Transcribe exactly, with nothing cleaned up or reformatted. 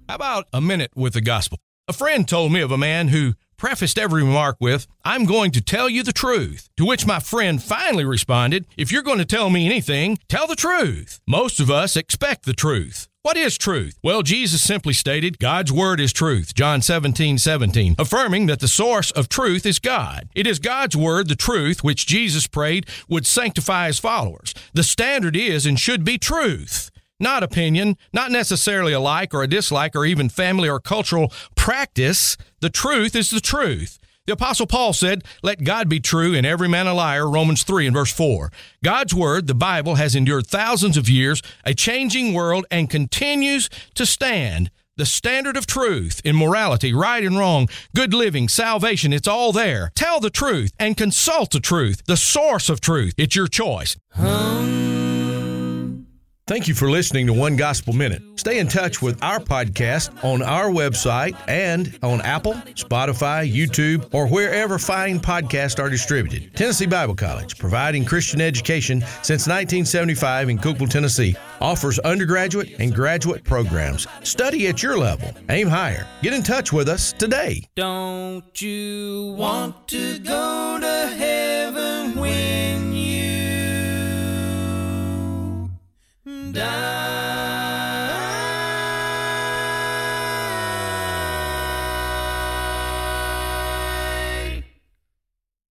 How about a minute with the gospel? A friend told me of a man who prefaced every remark with, "I'm going to tell you the truth." To which my friend finally responded, "If you're going to tell me anything, tell the truth." Most of us expect the truth. What is truth? Well, Jesus simply stated, God's word is truth, John seventeen seventeen, affirming that the source of truth is God. It is God's word, the truth, which Jesus prayed would sanctify his followers. The standard is and should be truth. Not opinion, not necessarily a like or a dislike or even family or cultural practice. The truth is the truth. The Apostle Paul said, "Let God be true and every man a liar," Romans three and verse four. God's word, the Bible, has endured thousands of years, a changing world, and continues to stand. The standard of truth in morality, right and wrong, good living, salvation, it's all there. Tell the truth and consult the truth, the source of truth. It's your choice. Um. Thank you for listening to One Gospel Minute. Stay in touch with our podcast on our website and on Apple, Spotify, YouTube, or wherever fine podcasts are distributed. Tennessee Bible College, providing Christian education since nineteen seventy-five in Cookeville, Tennessee, offers undergraduate and graduate programs. Study at your level. Aim higher. Get in touch with us today. Don't you want to go to heaven when you die?